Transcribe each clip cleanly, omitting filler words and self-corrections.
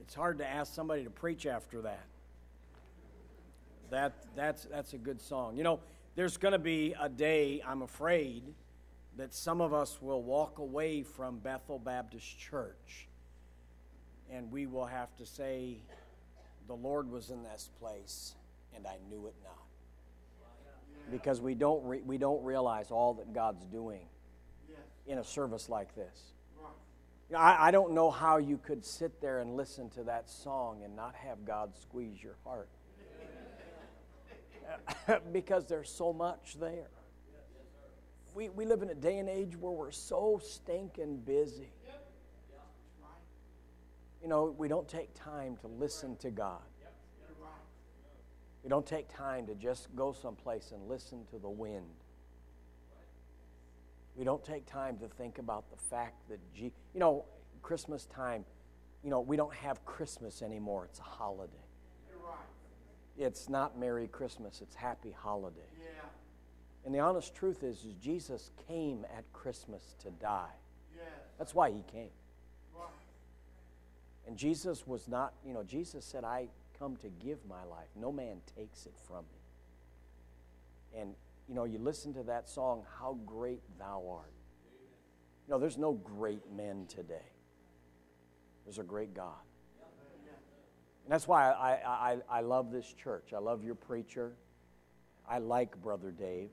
It's hard to ask somebody to preach after that. That's a good song. You know, there's going to be a day, I'm afraid, that some of us will walk away from Bethel Baptist Church, and we will have to say, the Lord was in this place, and I knew it not. Because we don't realize all that God's doing in a service like this. I don't know how you could sit there and listen to that song and not have God squeeze your heart. Because there's so much there. We live in a day and age where we're so stinking busy. You know, we don't take time to listen to God. We don't take time to just go someplace and listen to the wind. We don't take time to think about the fact that, Christmas time, we don't have Christmas anymore. It's a holiday. It's not Merry Christmas. It's Happy Holiday. And the honest truth is Jesus came at Christmas to die. That's why he came. And Jesus was not, Jesus said, I come to give my life. No man takes it from me. And, you listen to that song, How Great Thou Art. There's no great men today. There's a great God. And that's why I love this church. I love your preacher. I like Brother Dave.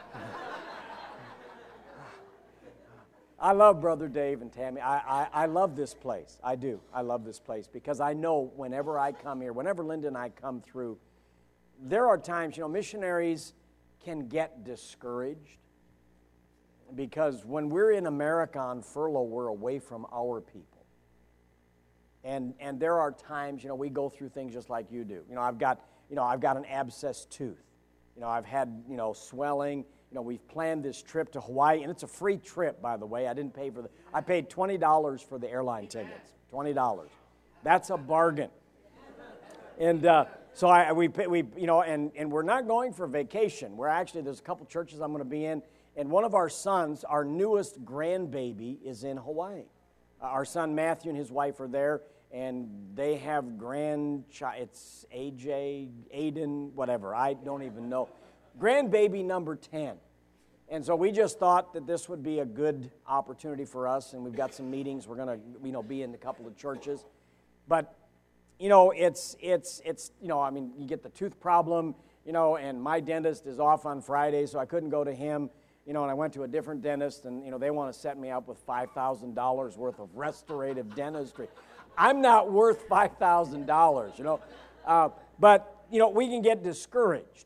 I love Brother Dave and Tammy. I love this place. I do. I love this place because I know whenever I come here, whenever Linda and I come through, there are times, missionaries can get discouraged because when we're in America on furlough, we're away from our people. And there are times, we go through things just like you do. I've got an abscessed tooth. I've had, swelling. We've planned this trip to Hawaii, and it's a free trip, by the way. I didn't pay for I paid $20 for the airline tickets. $20. That's a bargain. And so we we're not going for vacation. There's a couple churches I'm going to be in, and one of our sons, our newest grandbaby, is in Hawaii. Our son Matthew and his wife are there, and they have it's AJ, Aiden, whatever. I don't even know. Grandbaby number 10. And so we just thought that this would be a good opportunity for us, and we've got some meetings. We're going to, be in a couple of churches. But, it's you get the tooth problem, and my dentist is off on Friday, so I couldn't go to him. And I went to a different dentist, and, they want to set me up with $5,000 worth of restorative dentistry. I'm not worth $5,000, But, we can get discouraged.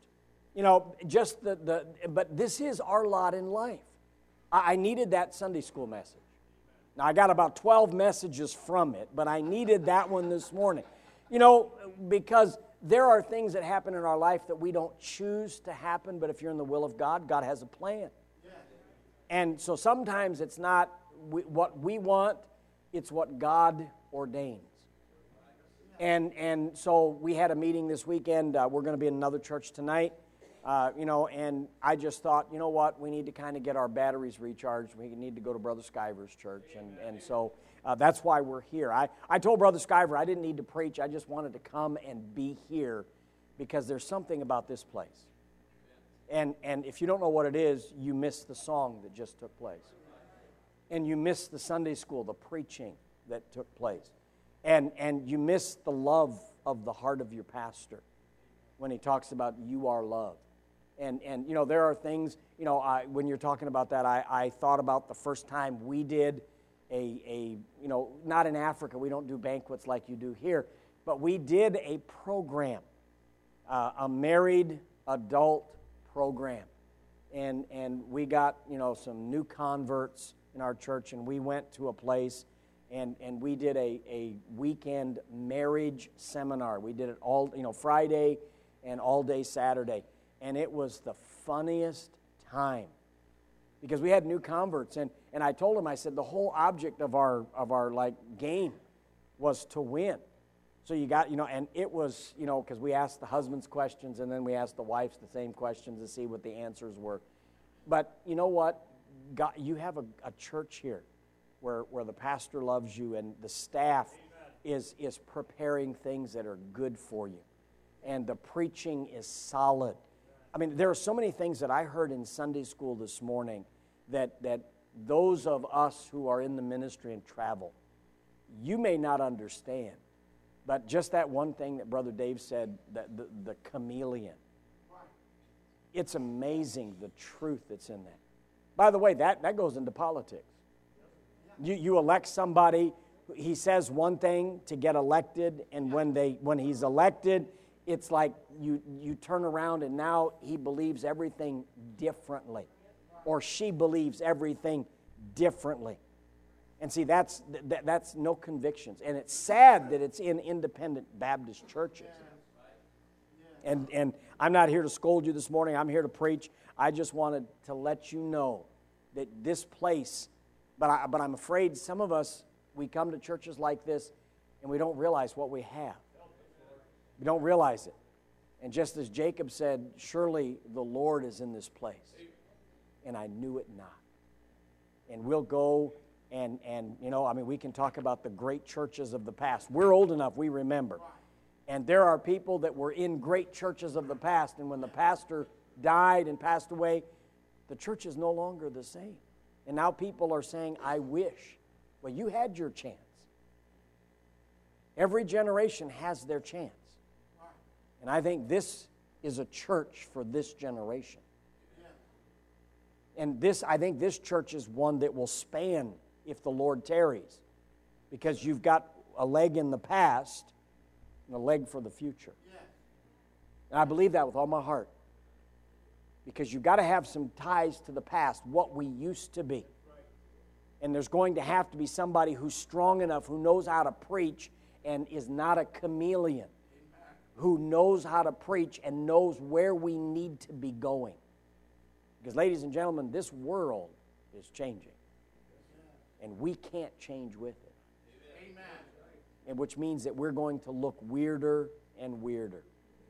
But this is our lot in life. I needed that Sunday school message. Now, I got about 12 messages from it, but I needed that one this morning. Because there are things that happen in our life that we don't choose to happen, but if you're in the will of God, God has a plan. And so sometimes it's not what we want, it's what God ordains. And so we had a meeting this weekend. We're going to be in another church tonight. And I just thought, what, we need to kind of get our batteries recharged. We need to go to Brother Skyver's church, and so that's why we're here. I told Brother Skyver I didn't need to preach. I just wanted to come and be here because there's something about this place. And if you don't know what it is, you miss the song that just took place. And you miss the Sunday school, the preaching that took place. And you miss the love of the heart of your pastor when he talks about you are loved. And there are things, when you're talking about that, I thought about the first time we did not in Africa, we don't do banquets like you do here, but we did a program, a married adult program. And we got, some new converts in our church, and we went to a place, and we did a weekend marriage seminar. We did it all, Friday and all day Saturday. And it was the funniest time because we had new converts. And I told them, I said, the whole object of our game was to win. So you got, and it was, because we asked the husbands questions and then we asked the wives the same questions to see what the answers were. But you know what? You have a church here where the pastor loves you and the staff is preparing things that are good for you. And the preaching is solid. I mean, there are so many things that I heard in Sunday school this morning that those of us who are in the ministry and travel, you may not understand. But just that one thing that Brother Dave said, the chameleon. It's amazing the truth that's in that. By the way, that goes into politics. You elect somebody, he says one thing to get elected, and when he's elected, it's like you turn around and now he believes everything differently, or she believes everything differently. And see, that's no convictions. And it's sad that it's in independent Baptist churches. And I'm not here to scold you this morning. I'm here to preach. I just wanted to let you know that this place, but I'm afraid some of us, we come to churches like this and we don't realize what we have. We don't realize it. And just as Jacob said, surely the Lord is in this place. And I knew it not. And we'll go and we can talk about the great churches of the past. We're old enough, we remember. And there are people that were in great churches of the past, and when the pastor died and passed away, the church is no longer the same. And now people are saying, I wish. Well, you had your chance. Every generation has their chance. And I think this is a church for this generation. And I think this church is one that will span if the Lord tarries, because you've got a leg in the past and a leg for the future. And I believe that with all my heart, because you've got to have some ties to the past, what we used to be. And there's going to have to be somebody who's strong enough, who knows how to preach and is not a chameleon, who knows how to preach and knows where we need to be going. Because, ladies and gentlemen, this world is changing. And we can't change with it. Amen. And which means that we're going to look weirder and weirder.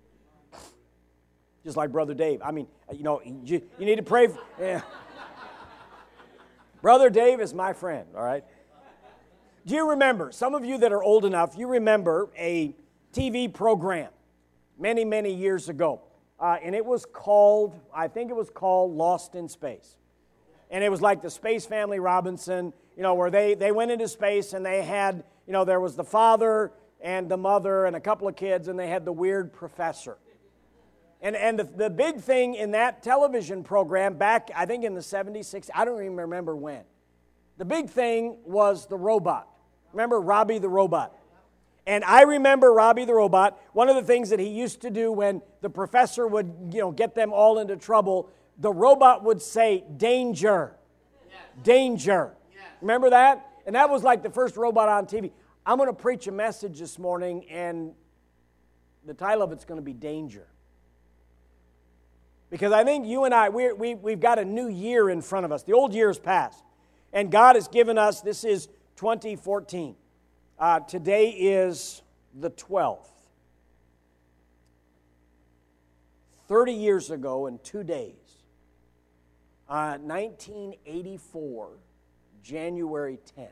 Just like Brother Dave. I mean, you need to pray for... Yeah. Brother Dave is my friend, all right? Do you remember, some of you that are old enough, you remember a TV program many, many years ago. And it was called, I think it was called Lost in Space. And it was like the Space Family Robinson, where they went into space and they had, there was the father and the mother and a couple of kids, and they had the weird professor. And the big thing in that television program back, I think in the 70s, 60s, I don't even remember when. The big thing was the robot. Remember Robbie the robot? And I remember Robbie the robot, one of the things that he used to do when the professor would, get them all into trouble, the robot would say, danger, danger. Remember that? And that was like the first robot on TV. I'm going to preach a message this morning, and the title of it's going to be Danger. Because I think you and I, we've got a new year in front of us. The old year is past. And God has given us, this is 2014. Today is the 12th. 30 years ago in 2 days, 1984, January 10th,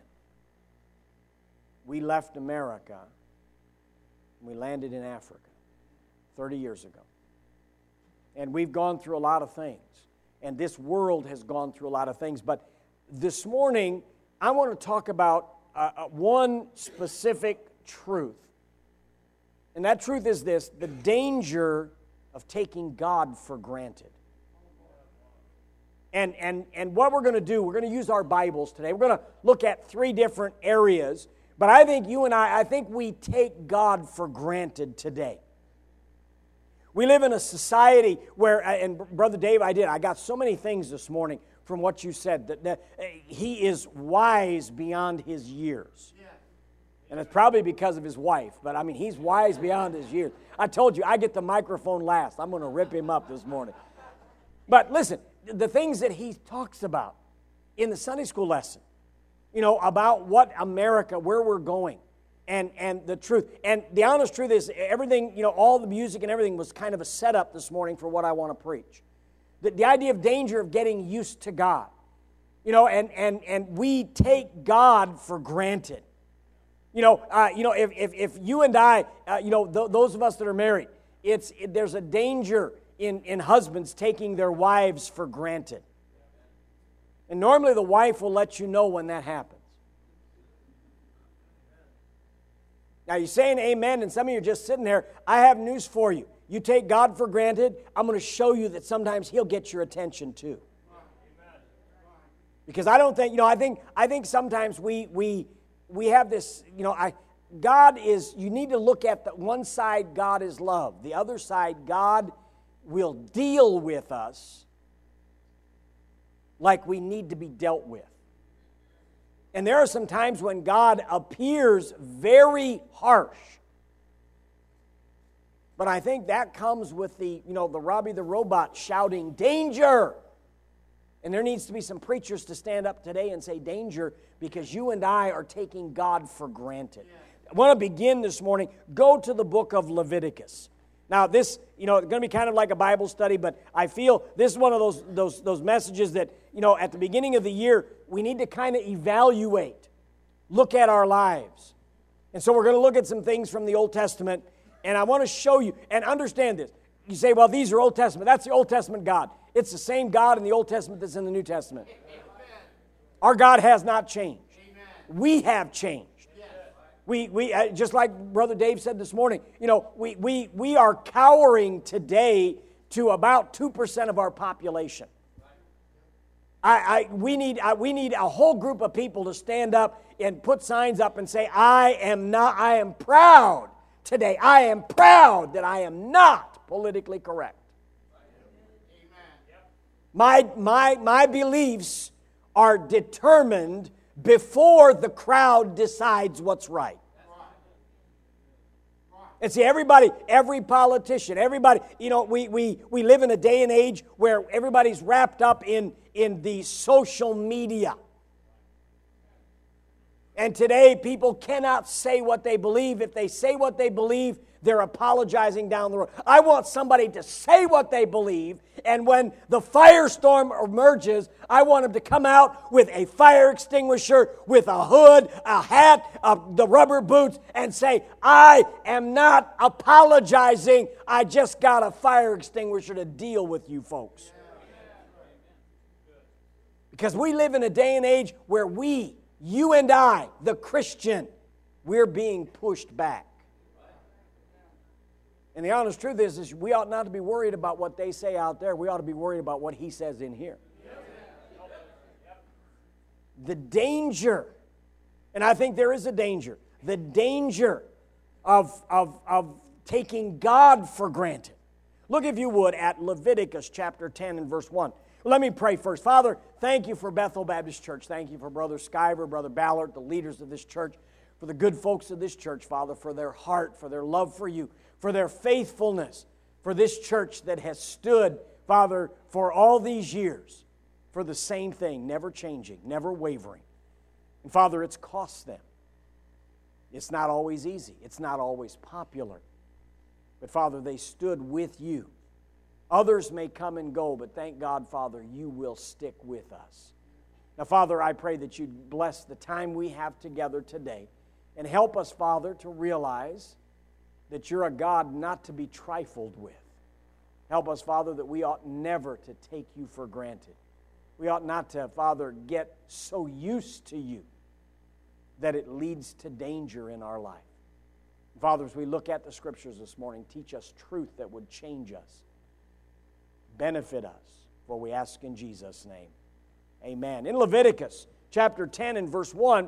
we left America and we landed in Africa 30 years ago. And we've gone through a lot of things. And this world has gone through a lot of things. But this morning, I want to talk about one specific truth. And that truth is this: the danger of taking God for granted. And what we're going to do, we're going to use our Bibles today. We're going to look at 3 different areas. But I think you and I think we take God for granted today. We live in a society where, and Brother Dave, I got so many things this morning from what you said, that he is wise beyond his years. And it's probably because of his wife, but I mean, he's wise beyond his years. I told you, I get the microphone last. I'm going to rip him up this morning. But listen, the things that he talks about in the Sunday school lesson, about what America, where we're going, and the truth. And the honest truth is, everything, all the music and everything was kind of a setup this morning for what I want to preach. The idea of danger of getting used to God. And we take God for granted. If you and I, those of us that are married, there's a danger in husbands taking their wives for granted. And normally the wife will let you know when that happens. Now you're saying amen, and some of you are just sitting there. I have news for you. You take God for granted, I'm going to show you that sometimes He'll get your attention too. Because I don't think, I think sometimes we have this, God is, you need to look at the one side, God is love. The other side, God will deal with us like we need to be dealt with. And there are some times when God appears very harsh. But I think that comes with the Robbie the Robot shouting, danger! And there needs to be some preachers to stand up today and say danger, because you and I are taking God for granted. I want to begin this morning. Go to the book of Leviticus. Now this, it's going to be kind of like a Bible study, but I feel this is one of those messages that, at the beginning of the year, we need to kind of evaluate, look at our lives. And so we're going to look at some things from the Old Testament, and I want to show you, and understand this. You say, well, these are Old Testament. That's the Old Testament God. It's the same God in the Old Testament that's in the New Testament. Our God has not changed. We have changed. We just like Brother Dave said this morning, we are cowering today to about 2% of our population. We need a whole group of people to stand up and put signs up and say, I am proud today. I am proud that I am not politically correct. My beliefs are determined before the crowd decides what's right. And see, every politician, everybody, we live in a day and age where everybody's wrapped up in the social media. And today, people cannot say what they believe. If they say what they believe, they're apologizing down the road. I want somebody to say what they believe, and when the firestorm emerges, I want them to come out with a fire extinguisher, with a hood, a hat, the rubber boots, and say, I am not apologizing. I just got a fire extinguisher to deal with you folks. Because we live in a day and age where you and I, the Christian, we're being pushed back. And the honest truth is we ought not to be worried about what they say out there. We ought to be worried about what He says in here. The danger, and I think there is a danger, the danger of taking God for granted. Look, if you would, at Leviticus chapter 10 and verse 1. Let me pray first. Father, thank You for Bethel Baptist Church. Thank You for Brother Skyver, Brother Ballard, the leaders of this church, for the good folks of this church, Father, for their heart, for their love for You, for their faithfulness, for this church that has stood, Father, for all these years, for the same thing, never changing, never wavering. And Father, it's cost them. It's not always easy. It's not always popular. But Father, they stood with You. Others may come and go, but thank God, Father, You will stick with us. Now, Father, I pray that You'd bless the time we have together today and help us, Father, to realize that You're a God not to be trifled with. Help us, Father, that we ought never to take You for granted. We ought not to, Father, get so used to You that it leads to danger in our life. Father, as we look at the Scriptures this morning, teach us truth that would change us, benefit us, for we ask in Jesus' name. Amen. In Leviticus chapter 10 and verse 1,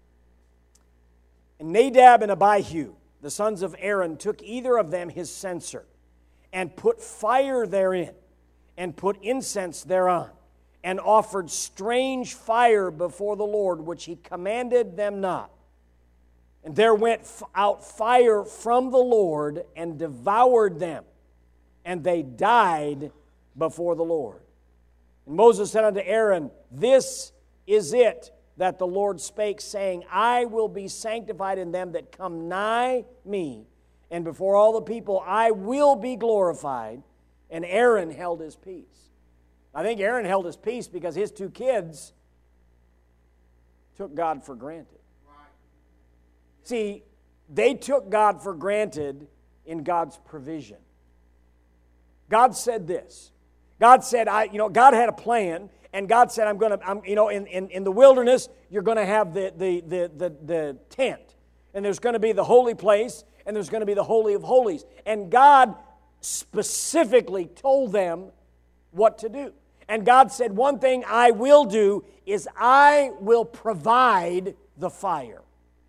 and Nadab and Abihu, the sons of Aaron, took either of them his censer, and put fire therein, and put incense thereon, and offered strange fire before the Lord, which He commanded them not. And there went out fire from the Lord, and devoured them, and they died before the Lord. And Moses said unto Aaron, This is it that the Lord spake, saying, I will be sanctified in them that come nigh me, and before all the people I will be glorified. And Aaron held his peace. I think Aaron held his peace because his two kids took God for granted. See, they took God for granted in God's provision. God said this. God said, God had a plan, and God said, in the wilderness, you're going to have the tent, and there's going to be the holy place, and there's going to be the Holy of Holies. And God specifically told them what to do. And God said, one thing I will do is I will provide the fire.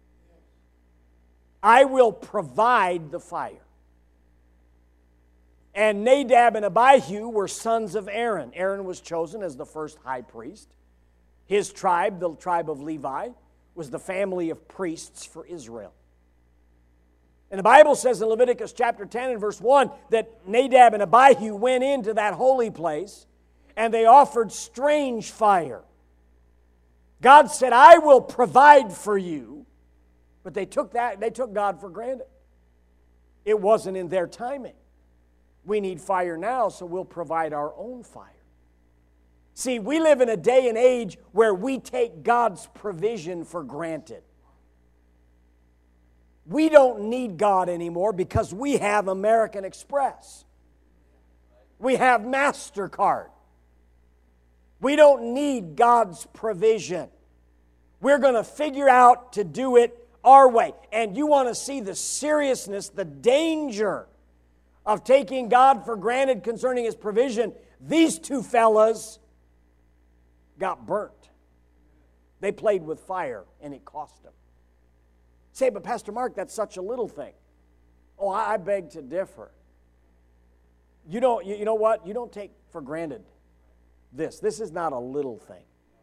I will provide the fire. And Nadab and Abihu were sons of Aaron. Aaron was chosen as the first high priest. His tribe, the tribe of Levi, was the family of priests for Israel. And the Bible says in Leviticus chapter 10 and verse 1 that Nadab and Abihu went into that holy place and they offered strange fire. God said, I will provide for you. But they took God for granted. It wasn't in their timing. We need fire now, so we'll provide our own fire. See, we live in a day and age where we take God's provision for granted. We don't need God anymore because we have American Express. We have MasterCard. We don't need God's provision. We're going to figure out to do it our way. And you want to see the seriousness, the danger of taking God for granted concerning His provision. These two fellas got burnt. They played with fire, and it cost them. Say, but Pastor Mark, that's such a little thing. Oh, I beg to differ. You know what? You don't take for granted this. This is not a little thing.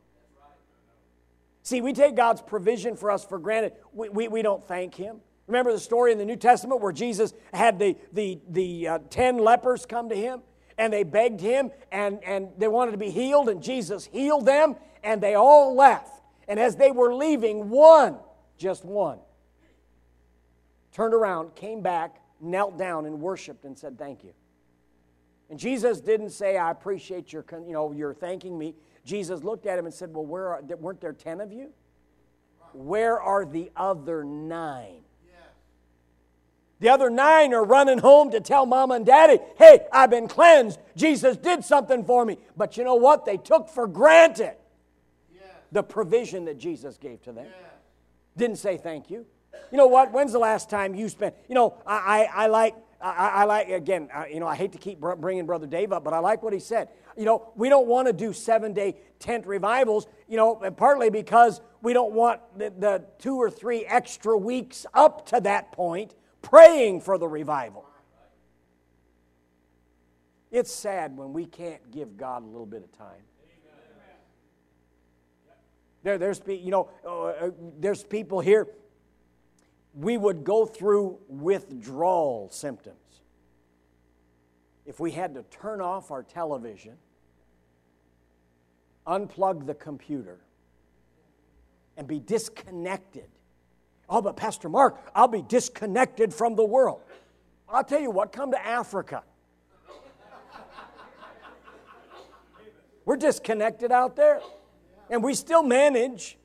See, we take God's provision for us for granted. We don't thank Him. Remember the story in the New Testament where Jesus had the 10 lepers come to Him, and they begged Him, and they wanted to be healed, and Jesus healed them, and they all left. And as they were leaving, just one, turned around, came back, knelt down, and worshiped and said, thank you. And Jesus didn't say, I appreciate you're thanking me. Jesus looked at him and said, well, weren't there 10 of you? Where are the other 9? The other 9 are running home to tell Mama and Daddy, hey, I've been cleansed. Jesus did something for me. But you know what? They took for granted the provision that Jesus gave to them. Didn't say thank you. You know what? When's the last time you spent? I like, again, I hate to keep bringing Brother Dave up, but I like what he said. We don't want to do 7-day tent revivals, and partly because we don't want the 2 or 3 extra weeks up to that point praying for the revival. It's sad when we can't give God a little bit of time. There's people here. We would go through withdrawal symptoms if we had to turn off our television, unplug the computer, and be disconnected. Oh, but Pastor Mark, I'll be disconnected from the world. I'll tell you what, come to Africa. We're disconnected out there. And we still manage.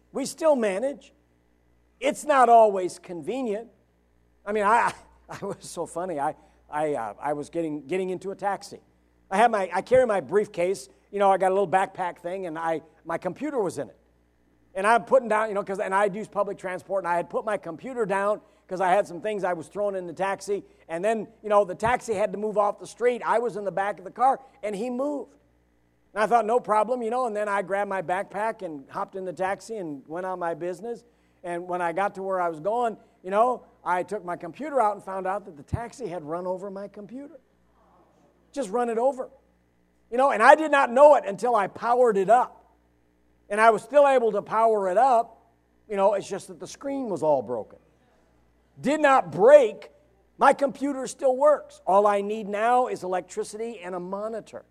It's not always convenient. I mean, I was so funny. I was getting into a taxi. I carry my briefcase. I got a little backpack thing, and my computer was in it. And I'm putting down, and I use public transport, and I had put my computer down because I had some things I was throwing in the taxi. And then, the taxi had to move off the street. I was in the back of the car, and he moved. And I thought, no problem, and then I grabbed my backpack and hopped in the taxi and went on my business. And when I got to where I was going, I took my computer out and found out that the taxi had run over my computer. Just run it over. And I did not know it until I powered it up. And I was still able to power it up. It's just that the screen was all broken. Did not break. My computer still works. All I need now is electricity and a monitor.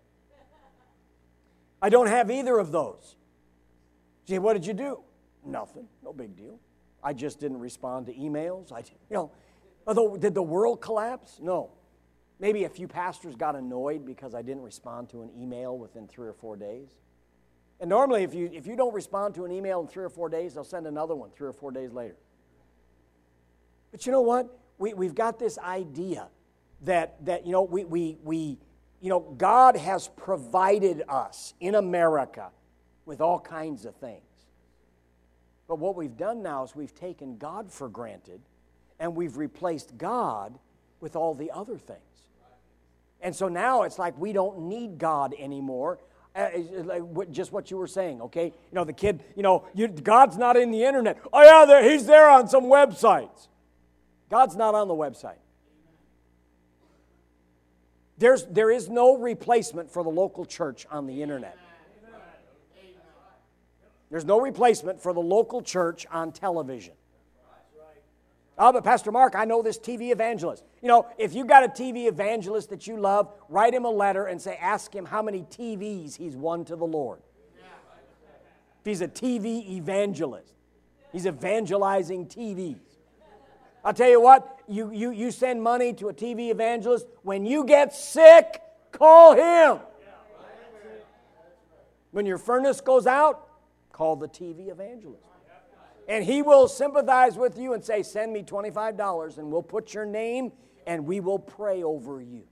I don't have either of those. Gee, what did you do? Nothing. No big deal. I just didn't respond to emails. Although, did the world collapse? No. Maybe a few pastors got annoyed because I didn't respond to an email within 3 or 4 days. And normally, if you don't respond to an email in 3 or 4 days, they'll send another one 3 or 4 days later. But you know what? We've got this idea that God has provided us in America with all kinds of things. But what we've done now is we've taken God for granted, and we've replaced God with all the other things. And so now it's like we don't need God anymore. Just what you were saying, okay? The kid, God's not in the internet. Oh yeah, he's there on some websites. God's not on the website. There is no replacement for the local church on the internet. There's no replacement for the local church on television. Oh, but Pastor Mark, I know this TV evangelist. If you got a TV evangelist that you love, write him a letter and ask him how many TVs he's won to the Lord. If he's a TV evangelist, he's evangelizing TVs. I'll tell you what, you send money to a TV evangelist. When you get sick, call him. When your furnace goes out, call the TV evangelist. And he will sympathize with you and say, send me $25 and we'll put your name and we will pray over you.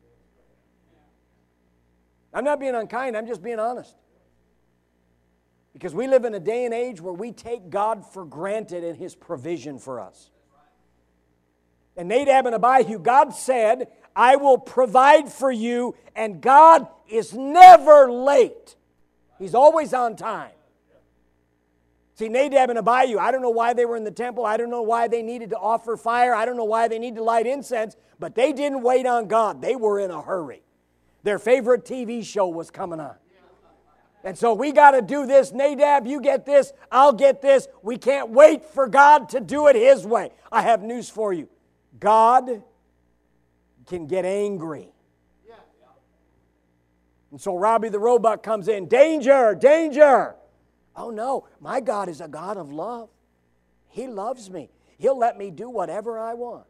I'm not being unkind, I'm just being honest. Because we live in a day and age where we take God for granted in His provision for us. And Nadab and Abihu, God said, I will provide for you, and God is never late. He's always on time. See, Nadab and Abihu, I don't know why they were in the temple. I don't know why they needed to offer fire. I don't know why they needed to light incense. But they didn't wait on God. They were in a hurry. Their favorite TV show was coming on. And so we got to do this. Nadab, you get this. I'll get this. We can't wait for God to do it His way. I have news for you. God can get angry. And so Robbie the robot comes in. Danger, danger. Oh no, my God is a God of love. He loves me. He'll let me do whatever I want.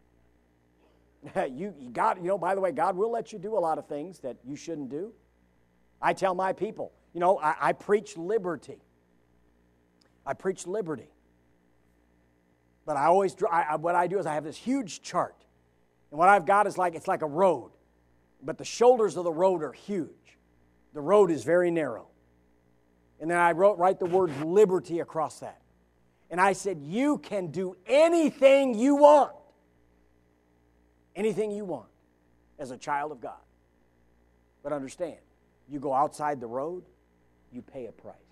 By the way, God will let you do a lot of things that you shouldn't do. I tell my people, I preach liberty. I preach liberty. But what I do is I have this huge chart. And what I've got is it's like a road. But the shoulders of the road are huge. The road is very narrow. And then I write the word liberty across that. And I said, you can do anything you want. Anything you want as a child of God. But understand, you go outside the road, you pay a price.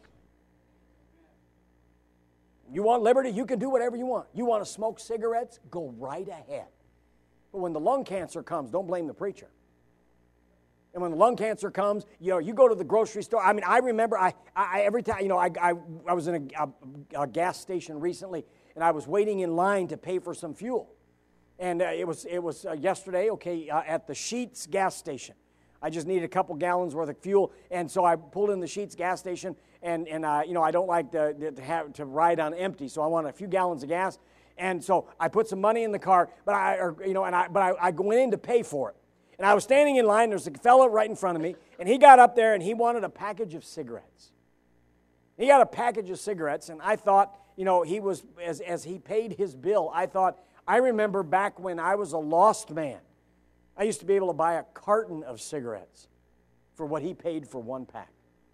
You want liberty, you can do whatever you want. You want to smoke cigarettes, go right ahead. But when the lung cancer comes, don't blame the preacher. And when the lung cancer comes, you go to the grocery store. I mean, I remember every time, I was in a gas station recently, and I was waiting in line to pay for some fuel. And it was yesterday, at the Sheetz gas station. I just needed a couple gallons worth of fuel, and so I pulled in the Sheetz gas station, and I don't like to ride on empty, so I want a few gallons of gas. And so I put some money in the car, but I go in to pay for it. And I was standing in line, there's a fellow right in front of me, and he got up there and he wanted a package of cigarettes. He got a package of cigarettes, and I thought, he was, as he paid his bill, I remember back when I was a lost man, I used to be able to buy a carton of cigarettes for what he paid for one pack.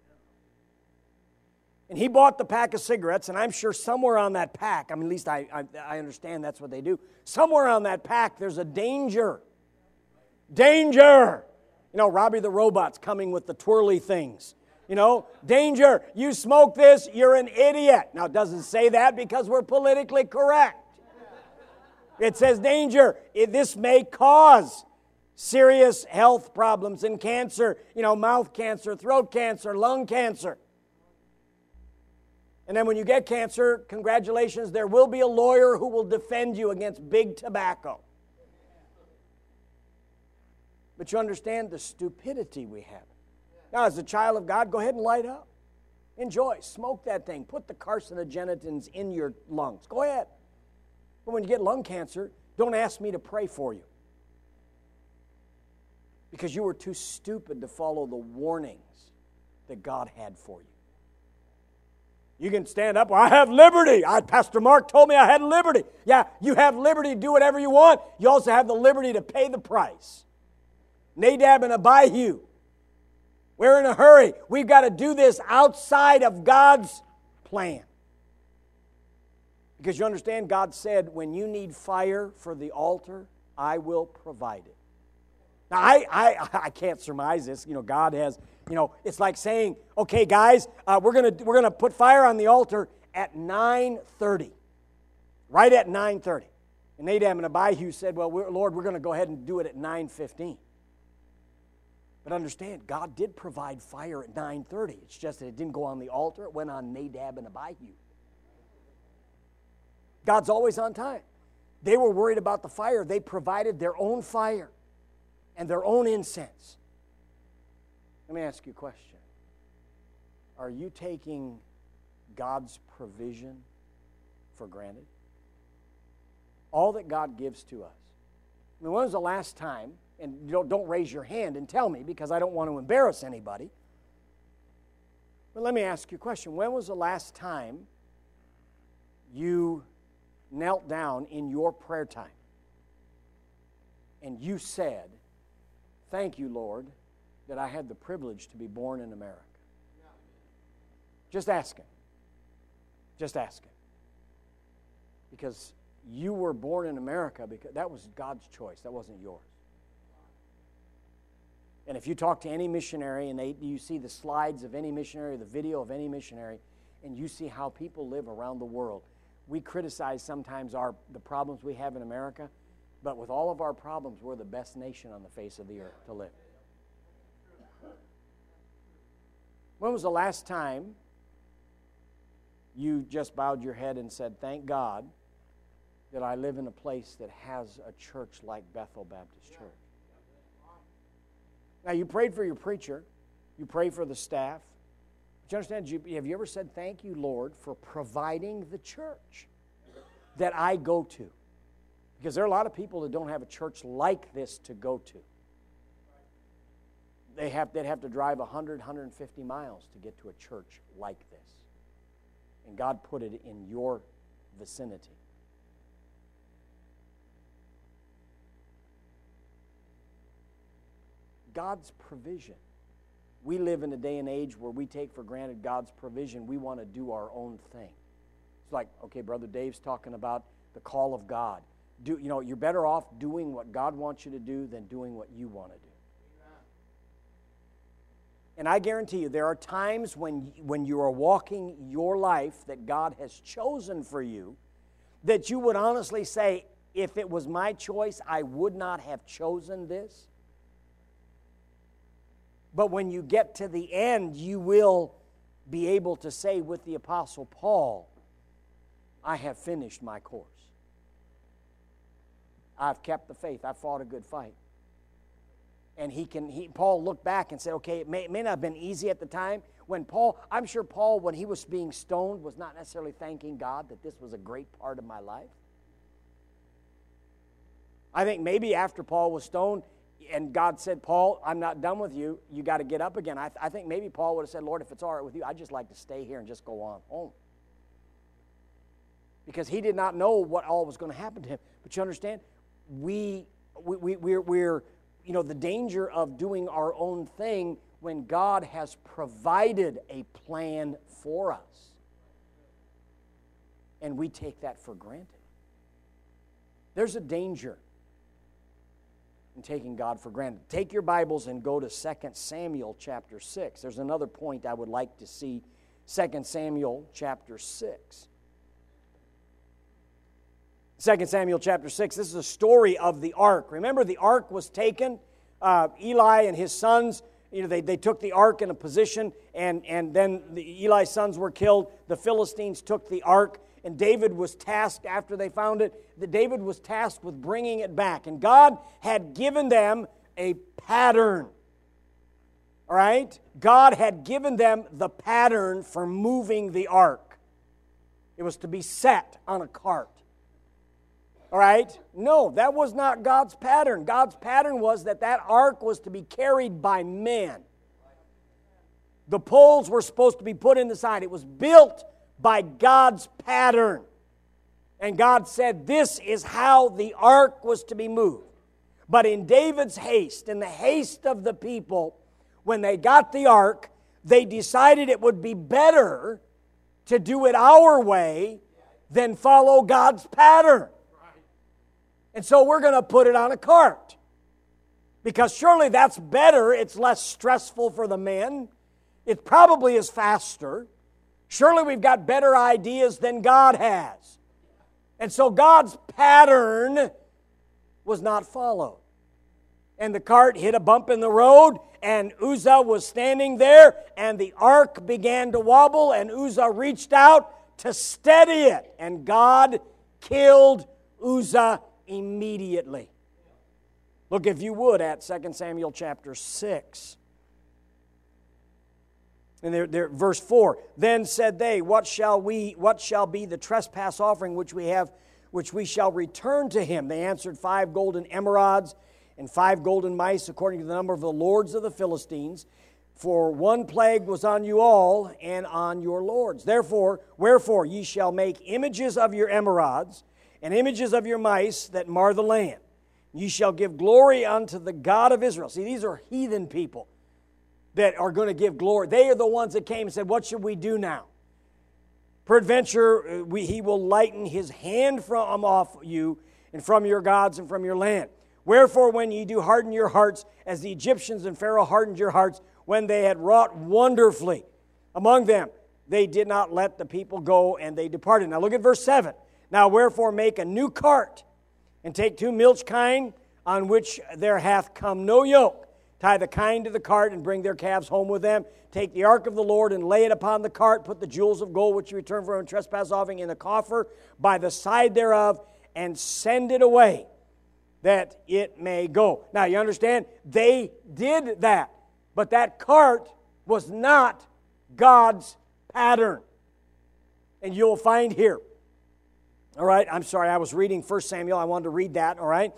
And he bought the pack of cigarettes, and I'm sure somewhere on that pack, at least I understand that's what they do, somewhere on that pack there's a danger. Danger! Robbie the robot's coming with the twirly things. Danger! You smoke this, you're an idiot. Now, it doesn't say that because we're politically correct. It says danger. This may cause serious health problems and cancer, mouth cancer, throat cancer, lung cancer. And then when you get cancer, congratulations, there will be a lawyer who will defend you against big tobacco. But you understand the stupidity we have. Now, as a child of God, go ahead and light up. Enjoy. Smoke that thing. Put the carcinogens in your lungs. Go ahead. But when you get lung cancer, don't ask me to pray for you. Because you were too stupid to follow the warnings that God had for you. You can stand up, well, I have liberty. Pastor Mark told me I had liberty. Yeah, you have liberty to do whatever you want. You also have the liberty to pay the price. Nadab and Abihu. We're in a hurry. We've got to do this outside of God's plan. Because you understand, God said, when you need fire for the altar, I will provide it. Now, I can't surmise this. God has, it's like saying, okay, guys, we're gonna put fire on the altar at 9:30. Right at 9:30. And Nadab and Abihu said, well, Lord, we're going to go ahead and do it at 9:15. But understand, God did provide fire at 9:30. It's just that it didn't go on the altar. It went on Nadab and Abihu. God's always on time. They were worried about the fire. They provided their own fire and their own incense. Let me ask you a question. Are you taking God's provision for granted? All that God gives to us. I mean, when was the last time, and don't raise your hand and tell me because I don't want to embarrass anybody, but let me ask you a question. When was the last time you knelt down in your prayer time and you said, thank you, Lord, that I had the privilege to be born in America? Just asking. Just asking. Because you were born in America because that was God's choice. That wasn't yours. And if you talk to any missionary and you see the slides of any missionary, the video of any missionary, and you see how people live around the world, we criticize sometimes the problems we have in America, but with all of our problems, we're the best nation on the face of the earth to live. When was the last time you just bowed your head and said, thank God that I live in a place that has a church like Bethel Baptist Church? Now, you prayed for your preacher. You prayed for the staff. But you understand, have you ever said, thank you, Lord, for providing the church that I go to? Because there are a lot of people that don't have a church like this to go to. They'd have to drive 100, 150 miles to get to a church like this. And God put it in your vicinity. God's provision. We live in a day and age where we take for granted God's provision. We want to do our own thing. It's like, okay, Brother Dave's talking about the call of God. You're better off doing what God wants you to do than doing what you want to do. And I guarantee you, there are times when you are walking your life that God has chosen for you that you would honestly say, if it was my choice, I would not have chosen this. But when you get to the end, you will be able to say with the Apostle Paul, I have finished my course. I've kept the faith. I've fought a good fight. And Paul looked back and said, okay, it may not have been easy at the time. I'm sure Paul, when he was being stoned, was not necessarily thanking God that this was a great part of my life. I think maybe after Paul was stoned, and God said, Paul, I'm not done with you. You got to get up again. I think maybe Paul would have said, Lord, if it's all right with you, I'd just like to stay here and just go on home. Because he did not know what all was going to happen to him. But you understand, we're the danger of doing our own thing when God has provided a plan for us. And we take that for granted. There's a danger in taking God for granted. Take your Bibles and go to 2 Samuel chapter 6. There's another point I would like to see. 2 Samuel chapter 6. 2 Samuel chapter 6, this is a story of the ark. Remember, the ark was taken. Eli and his sons, they took the ark in a position, and then Eli's sons were killed. The Philistines took the ark, and David was tasked, after they found it, David was tasked with bringing it back. And God had given them a pattern. All right? God had given them the pattern for moving the ark. It was to be set on a cart. All right? No, that was not God's pattern. God's pattern was that ark was to be carried by men. The poles were supposed to be put in the side. It was built by God's pattern. And God said this is how the ark was to be moved. But in David's haste, in the haste of the people, when they got the ark, they decided it would be better to do it our way than follow God's pattern. And so we're going to put it on a cart. Because surely that's better. It's less stressful for the men. It probably is faster. Surely we've got better ideas than God has. And so God's pattern was not followed. And the cart hit a bump in the road, and Uzzah was standing there, and the ark began to wobble, and Uzzah reached out to steady it. And God killed Uzzah immediately. Look, if you would, at 2 Samuel chapter 6. And there, verse 4, then said they, what shall be the trespass offering which we shall return to him? They answered, 5 golden emerods and 5 golden mice, according to the number of the lords of the Philistines. For 1 plague was on you all, and on your lords. Wherefore ye shall make images of your emerods, and images of your mice that mar the land. Ye shall give glory unto the God of Israel. See, these are heathen people that are going to give glory. They are the ones that came and said, what should we do now? Peradventure, he will lighten his hand from off you, and from your gods, and from your land. Wherefore, when ye do harden your hearts, as the Egyptians and Pharaoh hardened your hearts, when they had wrought wonderfully among them, they did not let the people go, and they departed. Now look at verse 7. Now wherefore make a new cart, and take 2 milch kine, on which there hath come no yoke. Tie the kine to the cart, and bring their calves home with them. Take the ark of the Lord, and lay it upon the cart. Put the jewels of gold which you return from a trespass offering in the coffer by the side thereof, and send it away, that it may go. Now, you understand? They did that. But that cart was not God's pattern. And you'll find here. All right, I'm sorry, I was reading 1 Samuel. I wanted to read that, all right?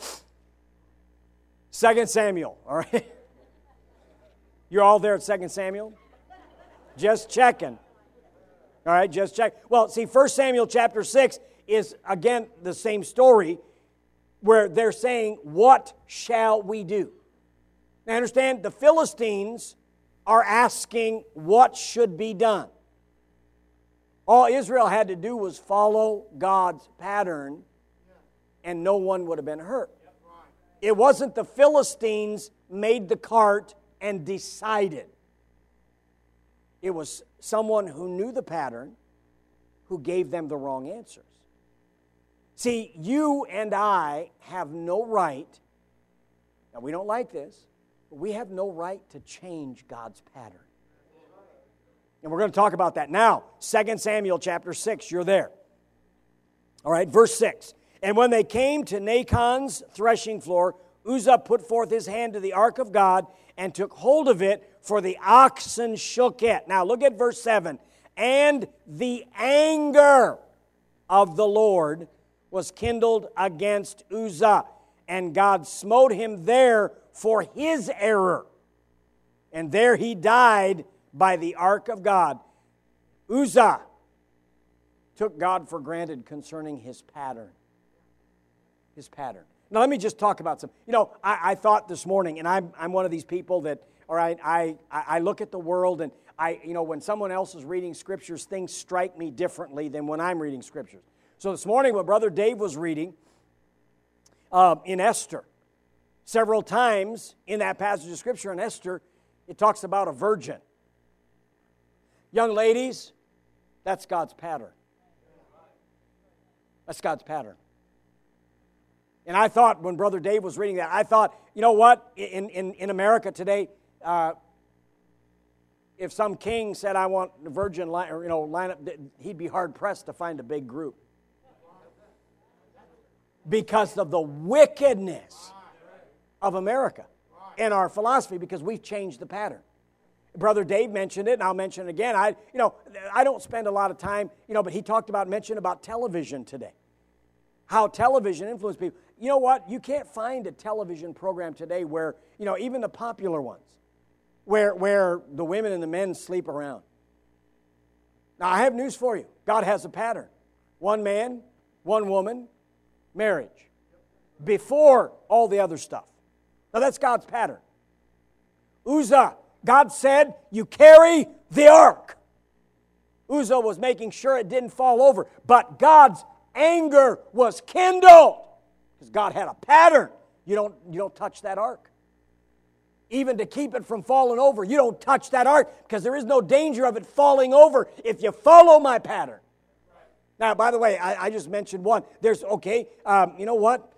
2 Samuel, all right? You're all there at 2 Samuel? Just checking. All right, just check. Well, see, 1 Samuel chapter 6 is, again, the same story where they're saying, what shall we do? Now, understand, the Philistines are asking what should be done. All Israel had to do was follow God's pattern, and no one would have been hurt. It wasn't the Philistines made the cart and decided. It was someone who knew the pattern who gave them the wrong answers. See, you and I have no right, now we don't like this, but we have no right to change God's pattern. And we're going to talk about that now. 2 Samuel chapter 6, you're there. All right, verse 6. And when they came to Nachon's threshing floor, Uzzah put forth his hand to the ark of God and took hold of it, for the oxen shook it. Now look at verse 7. And the anger of the Lord was kindled against Uzzah, and God smote him there for his error. And there he died by the ark of God. Uzzah took God for granted concerning his pattern. His pattern. Now let me just talk about some. You know, I thought this morning, and I'm one of these people that, all right, I look at the world, and when someone else is reading scriptures, things strike me differently than when I'm reading scriptures. So this morning, when Brother Dave was reading in Esther, several times in that passage of scripture in Esther, it talks about a virgin. Young ladies, that's God's pattern. That's God's pattern. And I thought, when Brother Dave was reading that, I thought, you know what? In America today, if some king said, I want a virgin line up, he'd be hard-pressed to find a big group. Because of the wickedness of America and our philosophy, because we've changed the pattern. Brother Dave mentioned it, and I'll mention it again. I don't spend a lot of time, but he mentioned about television today. How television influenced people. You know what? You can't find a television program today where, even the popular ones, where the women and the men sleep around. Now, I have news for you. God has a pattern. One man, one woman, marriage. Before all the other stuff. Now, that's God's pattern. Uzzah, God said, you carry the ark. Uzzah was making sure it didn't fall over. But God's anger was kindled. Because God had a pattern. You don't touch that ark. Even to keep it from falling over, you don't touch that ark because there is no danger of it falling over if you follow my pattern. Now, by the way, I just mentioned one. There's, you know what?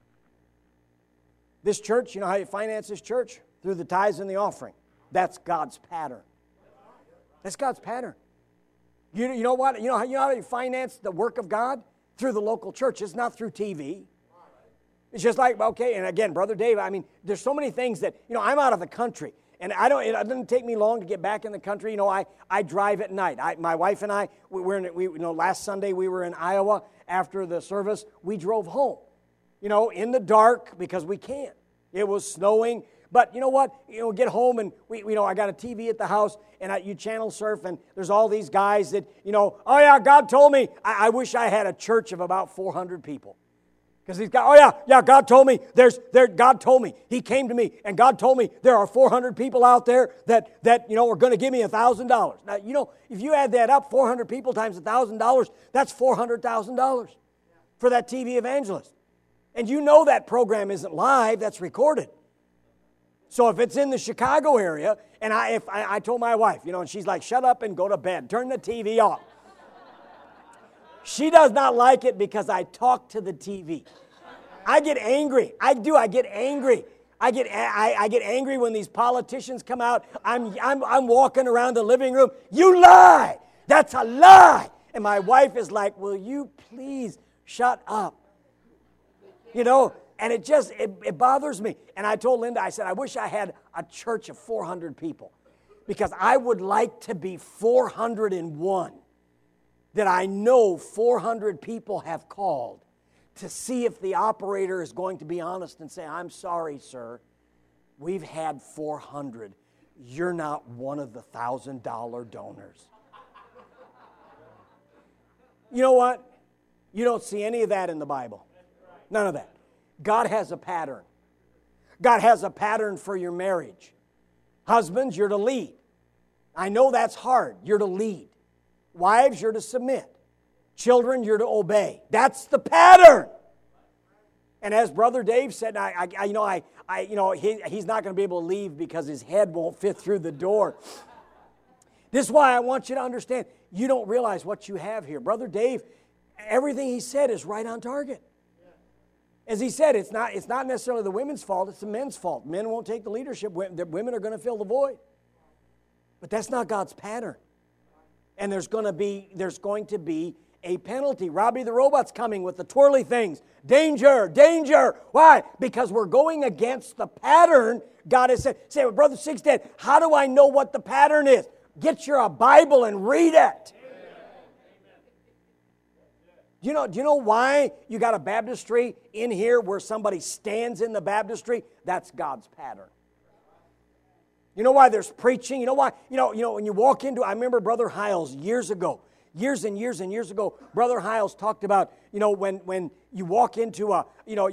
This church, you know how you finance this church? Through the tithes and the offering. That's God's pattern. That's God's pattern. You know what? You know how you finance the work of God? Through the local church. It's not through TV. It's just like, okay, and again, Brother Dave, I mean, there's so many things that, I'm out of the country. And it doesn't take me long to get back in the country. I drive at night. My wife and I, last Sunday we were in Iowa after the service. We drove home, in the dark because we can't. It was snowing. But you know what? Get home and I got a TV at the house and you channel surf and there's all these guys that, oh yeah, God told me. I wish I had a church of about 400 people. Because he's got, God told me, God told me, He came to me, and God told me there are 400 people out there that are going to give me $1,000. Now, if you add that up, 400 people times $1,000, that's $400,000 for that TV evangelist. And that program isn't live, that's recorded. So if it's in the Chicago area, and I told my wife, and she's like, shut up and go to bed, turn the TV off. She does not like it because I talk to the TV. I get angry. I do. I get angry. I get angry when these politicians come out. I'm walking around the living room. You lie. That's a lie. And my wife is like, will you please shut up? And it bothers me. And I told Linda, I said, I wish I had a church of 400 people because I would like to be 401. That I know 400 people have called to see if the operator is going to be honest and say, I'm sorry, sir, we've had 400. You're not one of the $1,000 donors. You know what? You don't see any of that in the Bible. None of that. God has a pattern. God has a pattern for your marriage. Husbands, you're to lead. I know that's hard. You're to lead. Wives, you're to submit. Children, you're to obey. That's the pattern. And as Brother Dave said, he's not going to be able to leave because his head won't fit through the door. This is why I want you to understand, you don't realize what you have here. Brother Dave, everything he said is right on target. As he said, it's not necessarily the women's fault, it's the men's fault. Men won't take the leadership. Women are going to fill the void. But that's not God's pattern. And there's going to be a penalty. Robbie the Robot's coming with the twirly things. Danger, danger. Why? Because we're going against the pattern God has said. Say, well, Brother Sigstad, how do I know what the pattern is? Get your Bible and read it. Do you know why you got a baptistry in here where somebody stands in the baptistry? That's God's pattern. You know why there's preaching? You know why? When you walk into, I remember Brother Hiles years and years ago, Brother Hiles talked about, when you walk into a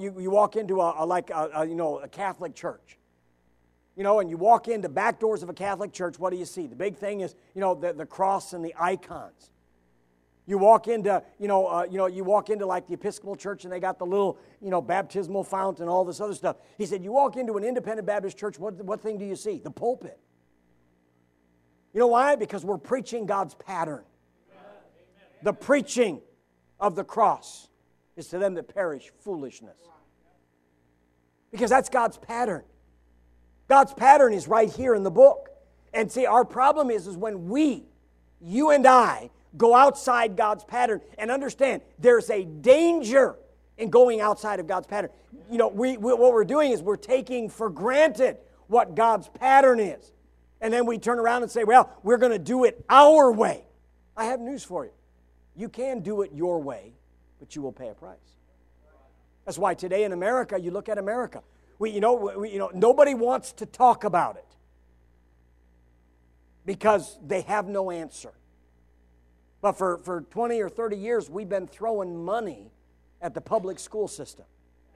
Catholic church, and you walk into back doors of a Catholic church, what do you see? The big thing is, the cross and the icons. You walk into, like the Episcopal Church and they got the little, baptismal fount and all this other stuff. He said, you walk into an independent Baptist church, what thing do you see? The pulpit. You know why? Because we're preaching God's pattern. The preaching of the cross is to them that perish foolishness. Because that's God's pattern. God's pattern is right here in the book. And see, our problem is when you and I, go outside God's pattern and understand there's a danger in going outside of God's pattern. What we're doing is we're taking for granted what God's pattern is. And then we turn around and say, well, we're going to do it our way. I have news for you. You can do it your way, but you will pay a price. That's why today in America, you look at America. Nobody wants to talk about it because they have no answer. But for 20 or 30 years, we've been throwing money at the public school system.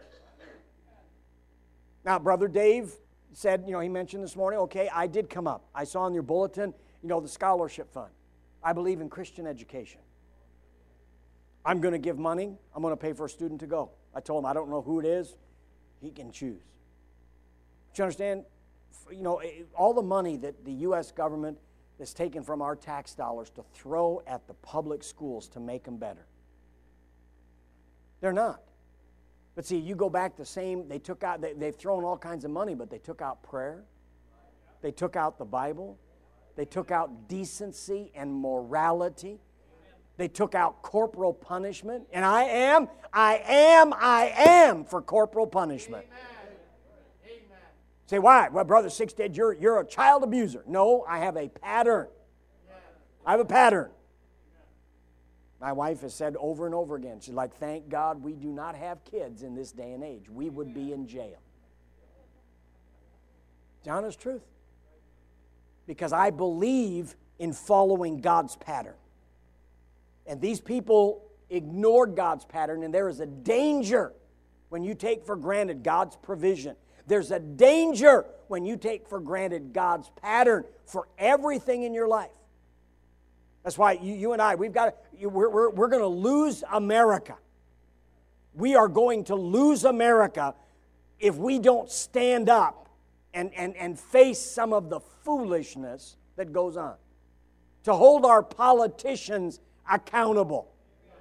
Now, Brother Dave said, he mentioned this morning, okay, I did come up. I saw in your bulletin, the scholarship fund. I believe in Christian education. I'm going to give money. I'm going to pay for a student to go. I told him, I don't know who it is. He can choose. But you understand, all the money that the U.S. government is taken from our tax dollars to throw at the public schools to make them better. They're not. But see, you go back they've thrown all kinds of money, but they took out prayer. They took out the Bible. They took out decency and morality. They took out corporal punishment. And I am for corporal punishment. Say, why? Well, Brother Sixted, you're a child abuser. No, I have a pattern. I have a pattern. My wife has said over and over again, she's like, thank God we do not have kids in this day and age. We would be in jail. It's the honest truth. Because I believe in following God's pattern. And these people ignored God's pattern, and there is a danger when you take for granted God's provision. There's a danger when you take for granted God's pattern for everything in your life. That's why you and I, we're going to lose America. We are going to lose America if we don't stand up and face some of the foolishness that goes on. To hold our politicians accountable.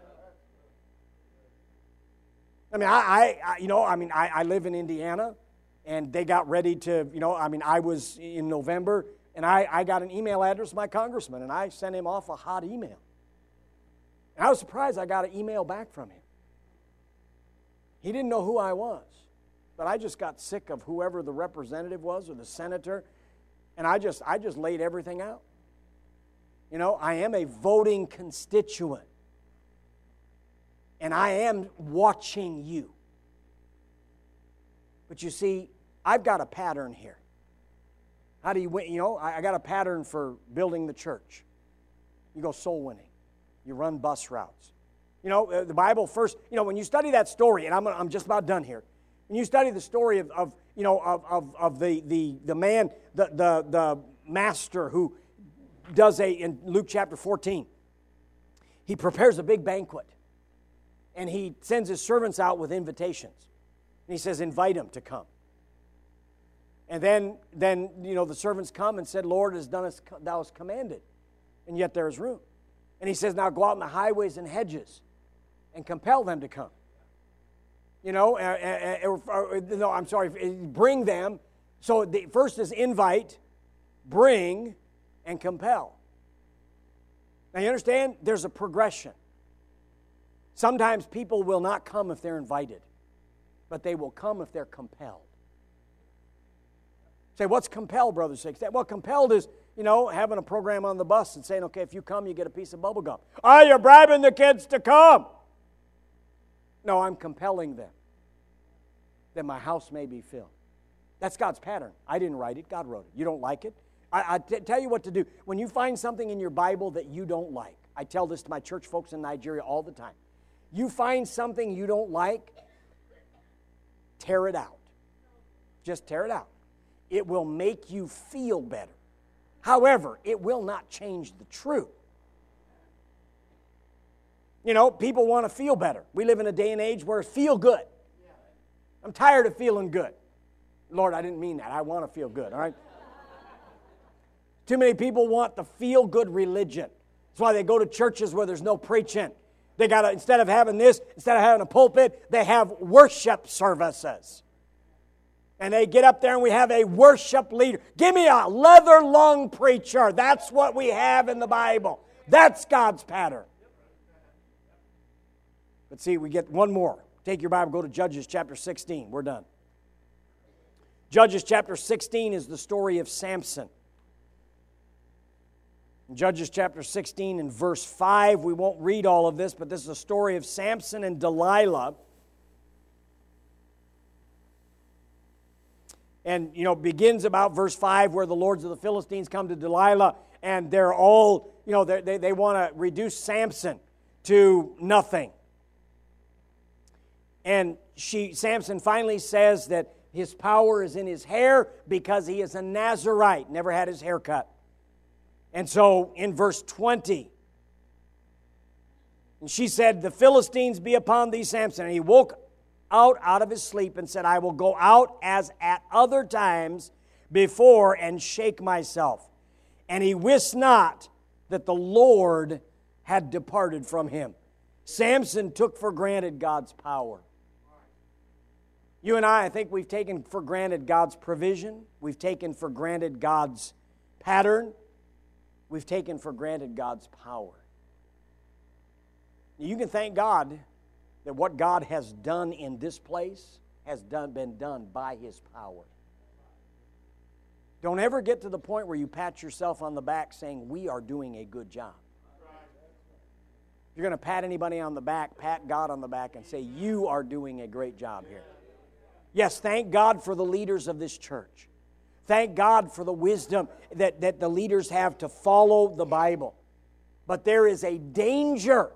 I live in Indiana. And they got ready to, I was in November, and I got an email address of my congressman, and I sent him off a hot email. And I was surprised I got an email back from him. He didn't know who I was, but I just got sick of whoever the representative was or the senator, and I just laid everything out. I am a voting constituent, and I am watching you. But you see, I've got a pattern here. How do you win? I got a pattern for building the church. You go soul winning. You run bus routes. The Bible first, when you study that story, and I'm just about done here. When you study the story of the man, the master who does in Luke chapter 14, he prepares a big banquet. And he sends his servants out with invitations. And he says, invite them to come. And then the servants come and said, Lord has done as thou hast commanded, and yet there is room. And he says, now go out in the highways and hedges and compel them to come. Bring them. So the first is invite, bring, and compel. Now you understand, there's a progression. Sometimes people will not come if they're invited, but they will come if they're compelled. Say, what's compelled, Brother Sixteen? Well, compelled is, having a program on the bus and saying, okay, if you come, you get a piece of bubble gum. Oh, you're bribing the kids to come. No, I'm compelling them that my house may be filled. That's God's pattern. I didn't write it. God wrote it. You don't like it? I tell you what to do. When you find something in your Bible that you don't like, I tell this to my church folks in Nigeria all the time. You find something you don't like, tear it out. Just tear it out. It will make you feel better. However, it will not change the truth. People want to feel better. We live in a day and age where feel good. I'm tired of feeling good. Lord, I didn't mean that. I want to feel good, all right? Too many people want the feel-good religion. That's why they go to churches where there's no preaching. They got to, instead of having a pulpit, they have worship services. And they get up there and we have a worship leader. Give me a leather-lung preacher. That's what we have in the Bible. That's God's pattern. But see, we get one more. Take your Bible, go to Judges chapter 16. We're done. Judges chapter 16 is the story of Samson. In Judges chapter 16 and verse 5, we won't read all of this, but this is a story of Samson and Delilah. And, begins about verse 5 where the lords of the Philistines come to Delilah and they're all, they want to reduce Samson to nothing. And Samson finally says that his power is in his hair because he is a Nazirite, never had his hair cut. And so in verse 20, and she said, "The Philistines be upon thee, Samson." And he woke out of his sleep and said, "I will go out as at other times before and shake myself." And he wist not that the Lord had departed from him. Samson took for granted God's power. You and I think we've taken for granted God's provision. We've taken for granted God's pattern. We've taken for granted God's power. You can thank God that what God has done in this place has been done by His power. Don't ever get to the point where you pat yourself on the back saying, "We are doing a good job." If you're going to pat anybody on the back, pat God on the back and say, "You are doing a great job here." Yes, thank God for the leaders of this church. Thank God for the wisdom that the leaders have to follow the Bible. But there is a danger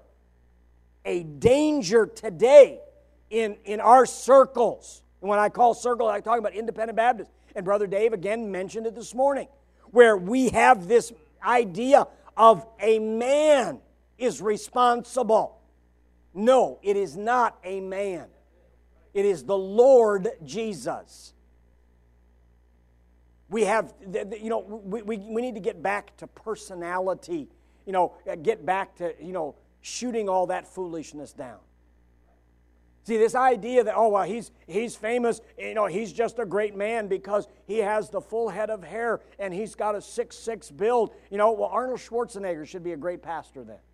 today in our circles. And when I call circles, I'm talking about independent Baptists. And Brother Dave again mentioned it this morning, where we have this idea of a man is responsible. No, it is not a man. It is the Lord Jesus. We have, we need to get back to personality. Get back to, shooting all that foolishness down. See, this idea that, he's famous, he's just a great man because he has the full head of hair and he's got a 6'6" build. Arnold Schwarzenegger should be a great pastor then.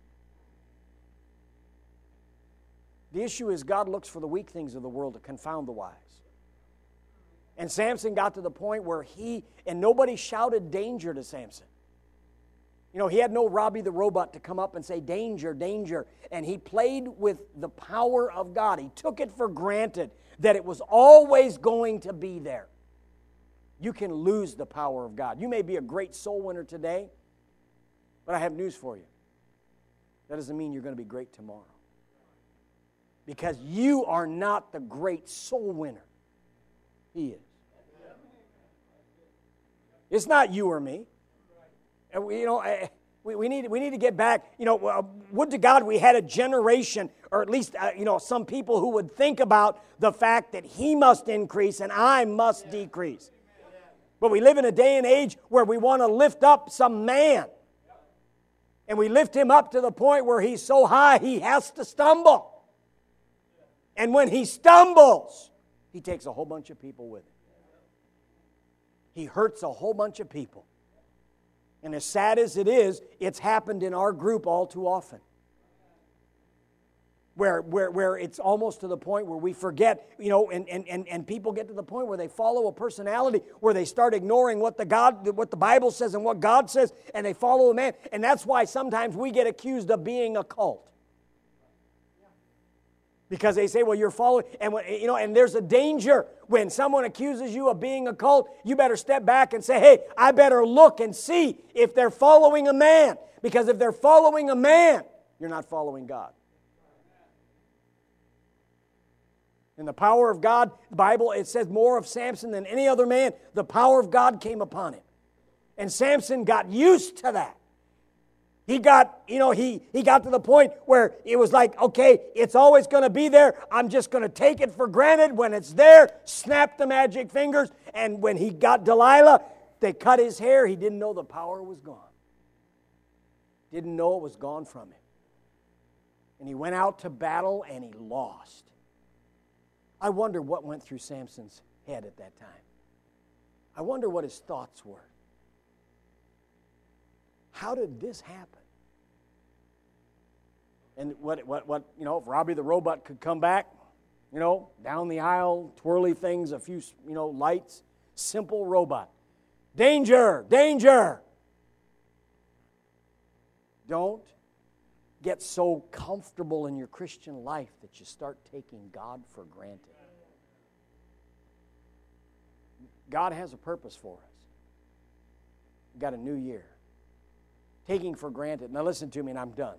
The issue is God looks for the weak things of the world to confound the wise. And Samson got to the point where nobody shouted danger to Samson. He had no Robbie the Robot to come up and say, "Danger, danger." And he played with the power of God. He took it for granted that it was always going to be there. You can lose the power of God. You may be a great soul winner today, but I have news for you. That doesn't mean you're going to be great tomorrow. Because you are not the great soul winner. He is. It's not you or me. And we need to get back. Would to God we had a generation, or at least some people who would think about the fact that He must increase and I must decrease. But we live in a day and age where we want to lift up some man, and we lift him up to the point where he's so high he has to stumble. And when he stumbles, he takes a whole bunch of people with him. He hurts a whole bunch of people. And as sad as it is, it's happened in our group all too often. Where it's almost to the point where we forget, and people get to the point where they follow a personality, where they start ignoring what the Bible says and what God says, and they follow a man. And that's why sometimes we get accused of being a cult. Because they say, "Well, you're following," and there's a danger when someone accuses you of being a cult. You better step back and say, "Hey, I better look and see if they're following a man." Because if they're following a man, you're not following God. In the power of God, the Bible, it says more of Samson than any other man. The power of God came upon him. And Samson got used to that. He got to the point where it was like, okay, it's always going to be there. I'm just going to take it for granted. When it's there, snap the magic fingers. And when he got Delilah, they cut his hair. He didn't know the power was gone. Didn't know it was gone from him. And he went out to battle and he lost. I wonder what went through Samson's head at that time. I wonder what his thoughts were. How did this happen? And what if Robbie the Robot could come back, down the aisle, twirly things, a few, lights, simple robot. Danger, danger. Don't get so comfortable in your Christian life that you start taking God for granted. God has a purpose for us. We've got a new year. Taking for granted. Now listen to me and I'm done.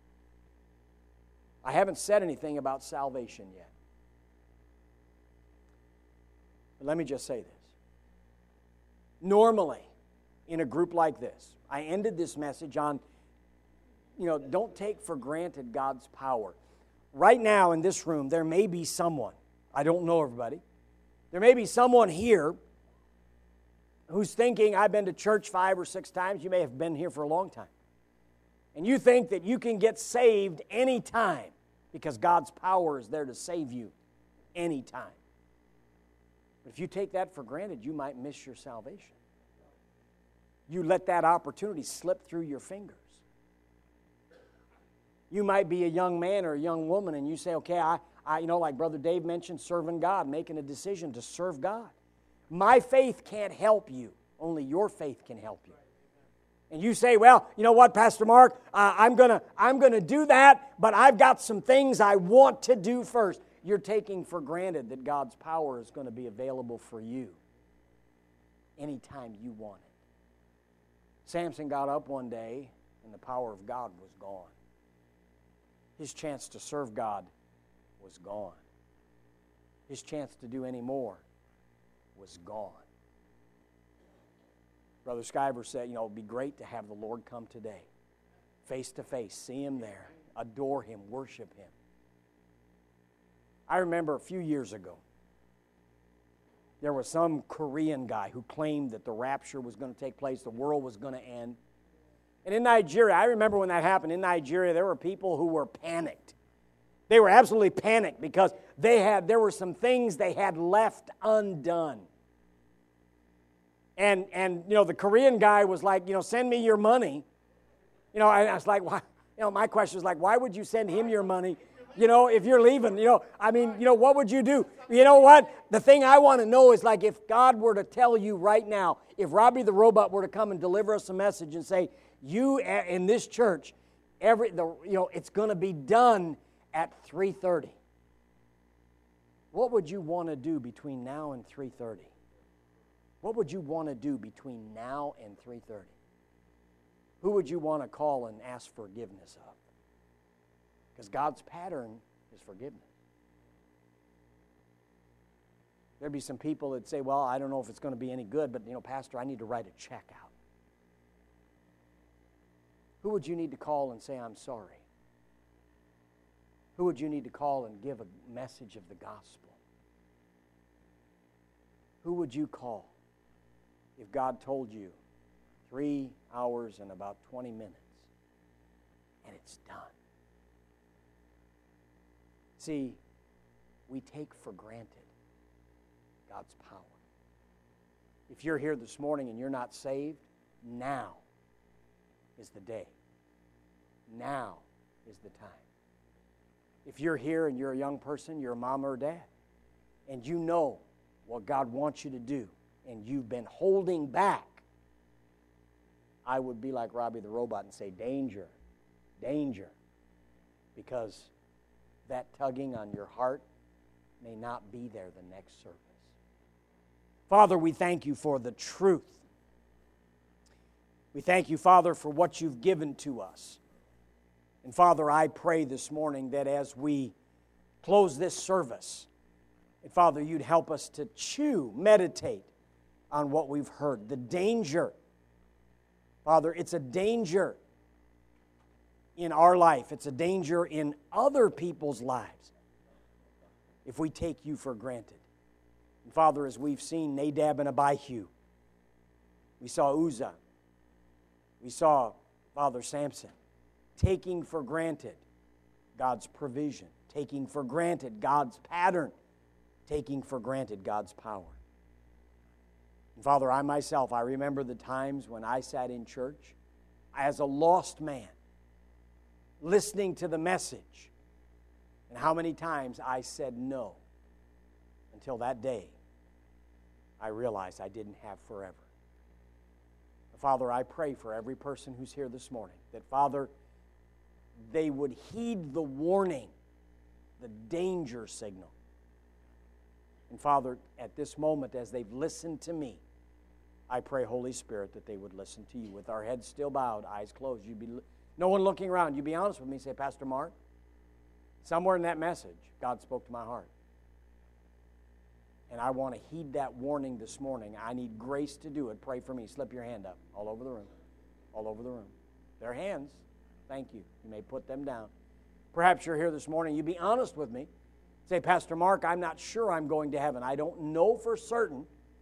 I haven't said anything about salvation yet. But let me just say this. Normally, in a group like this, I ended this message on, don't take for granted God's power. Right now in this room, there may be someone, I don't know everybody, there may be someone here who's thinking, I've been to church 5 or 6 times. You may have been here for a long time. And you think that you can get saved anytime because God's power is there to save you anytime. But if you take that for granted, you might miss your salvation. You let that opportunity slip through your fingers. You might be a young man or a young woman and you say, okay, I like Brother Dave mentioned, serving God, making a decision to serve God. My faith can't help you. Only your faith can help you. And you say, well, you know what, Pastor Mark, I'm gonna do that, but I've got some things I want to do first. You're taking for granted that God's power is going to be available for you anytime you want it. Samson got up one day and the power of God was gone. His chance to serve God was gone. His chance to do any more was gone. Brother Skyver said, it'd be great to have the Lord come today, face to face, see Him there, adore Him, worship Him. I remember a few years ago, there was some Korean guy who claimed that the rapture was going to take place, the world was going to end. And in Nigeria, I remember when that happened, in Nigeria, there were people who were panicked. They were absolutely panicked because there were some things they had left undone. And the Korean guy was like, send me your money. And I was like, why? My question was like, why would you send him your money? If you're leaving, what would you do? You know what? The thing I want to know is like if God were to tell you right now, if Robbie the Robot were to come and deliver us a message and say, you in this church, it's going to be done at 3:30. What would you want to do between now and 3:30? What would you want to do between now and 3:30? Who would you want to call and ask forgiveness of? Because God's pattern is forgiveness. There'd be some people that say, well, I don't know if it's going to be any good, but, Pastor, I need to write a check out. Who would you need to call and say, I'm sorry? Who would you need to call and give a message of the gospel? Who would you call if God told you 3 hours and about 20 minutes and it's done? See, we take for granted God's power. If you're here this morning and you're not saved, now is the day. Now is the time. If you're here and you're a young person, you're a mom or a dad, and you know what God wants you to do, and you've been holding back, I would be like Robbie the Robot and say, danger, danger, because that tugging on your heart may not be there the next service. Father, we thank you for the truth. We thank you, Father, for what you've given to us. And Father, I pray this morning that as we close this service, and Father, you'd help us to meditate on what we've heard. The danger, Father, it's a danger in our life. It's a danger in other people's lives if we take you for granted. And Father, as we've seen Nadab and Abihu, we saw Uzzah, we saw Father Samson, taking for granted God's provision, taking for granted God's pattern, taking for granted God's power. And Father, I myself, I remember the times when I sat in church as a lost man, listening to the message, and how many times I said no, until that day I realized I didn't have forever. Father, I pray for every person who's here this morning that, Father, they would heed the warning, the danger signal. And Father, at this moment, as they've listened to me, I pray, Holy Spirit, that they would listen to you with our heads still bowed, eyes closed. No one looking around. You be honest with me. Say, Pastor Mark, somewhere in that message, God spoke to my heart. And I want to heed that warning this morning. I need grace to do it. Pray for me. Slip your hand up all over the room. All over the room. Their hands. Thank you. You may put them down. Perhaps you're here this morning. You be honest with me. Say, Pastor Mark, I'm not sure I'm going to heaven. I don't know for certain.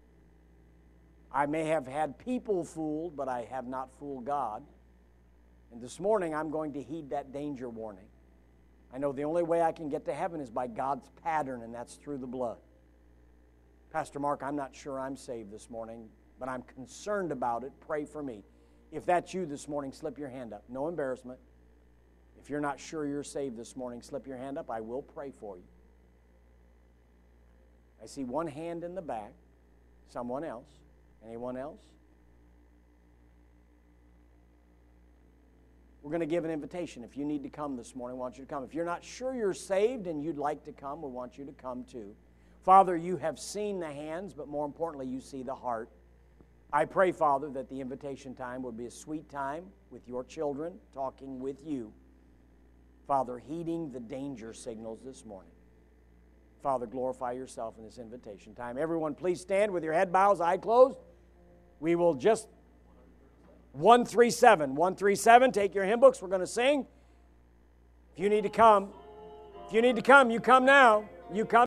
I may have had people fooled, but I have not fooled God. And this morning, I'm going to heed that danger warning. I know the only way I can get to heaven is by God's pattern, and that's through the blood. Pastor Mark, I'm not sure I'm saved this morning, but I'm concerned about it. Pray for me. If that's you this morning, slip your hand up. No embarrassment. If you're not sure you're saved this morning, slip your hand up. I will pray for you. I see one hand in the back. Someone else. Anyone else? We're going to give an invitation. If you need to come this morning, we want you to come. If you're not sure you're saved and you'd like to come, we want you to come too. Father, you have seen the hands, but more importantly, you see the heart. I pray, Father, that the invitation time would be a sweet time with your children, talking with you. Father, heeding the danger signals this morning. Father, glorify yourself in this invitation time. Everyone, please stand with your head bows, eye closed. We will just 137. 137, take your hymn books. We're going to sing. If you need to come, you come now. You come.